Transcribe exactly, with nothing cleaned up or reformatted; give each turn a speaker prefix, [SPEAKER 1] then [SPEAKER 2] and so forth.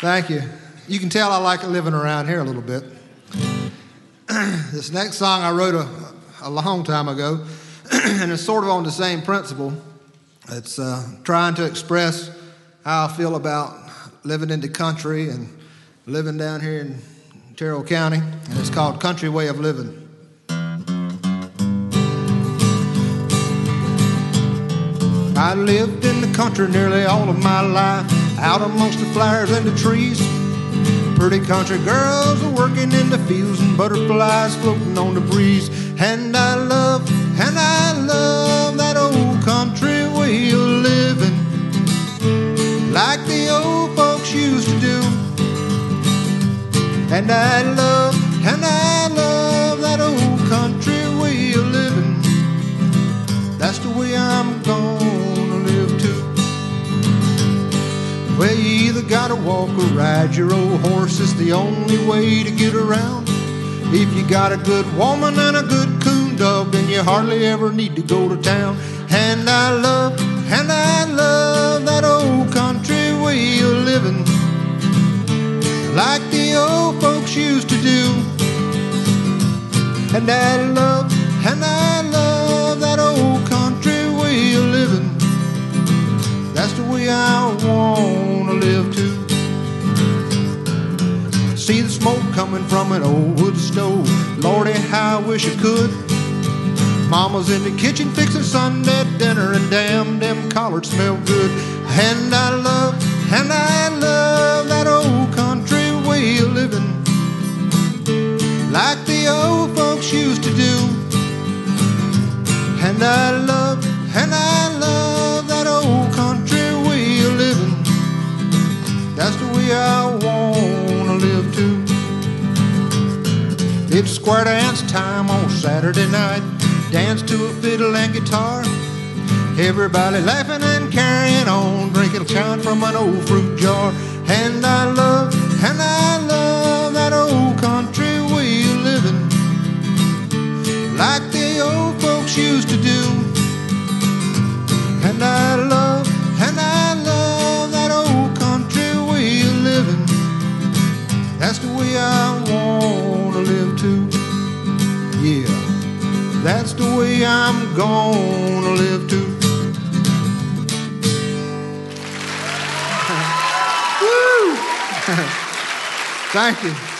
[SPEAKER 1] Thank you. You can tell I like living around here a little bit. This next song I wrote a, a long time ago, and it's sort of on the same principle. It's uh, trying to express how I feel about living in the country and living down here in Terrell County, and it's called Country Way of Living. I lived in the country nearly all of my life, out amongst the flowers and the trees. Pretty country girls are working in the fields and butterflies floating on the breeze. And I love, and I love that old country way of living, like the old folks used to do. And I love, and I love that old country way of living. That's the way I'm gonna live too. Well, you either gotta walk or ride your old horse. It's the only way to get around. If you got a good woman and a good coon dog, then you hardly ever need to go to town. And I love, and I love that old country way of living, like the old folks used to do. And I love, and I love that old country way of living. That's the way I wanna live too. See the smoke coming from an old wood stove. Lordy, how I wish I could. Mama's in the kitchen fixing Sunday dinner, and damn, them collards smell good. And I love, and I love that old country way of living, like the old folks used to do. And I love, and I love that old country way of living. That's the way I wanna live too. It's square dance time on Saturday night. Dance to a fiddle and guitar. Everybody laughing and carrying on, drinking shine from an old fruit jar. And I love, and I love that old country way of living, like the old folks used to do. And I love, and I love that old country way of living. That's the way I wanna live too. Yeah, that's the way I'm gonna live too. Woo! Thank you.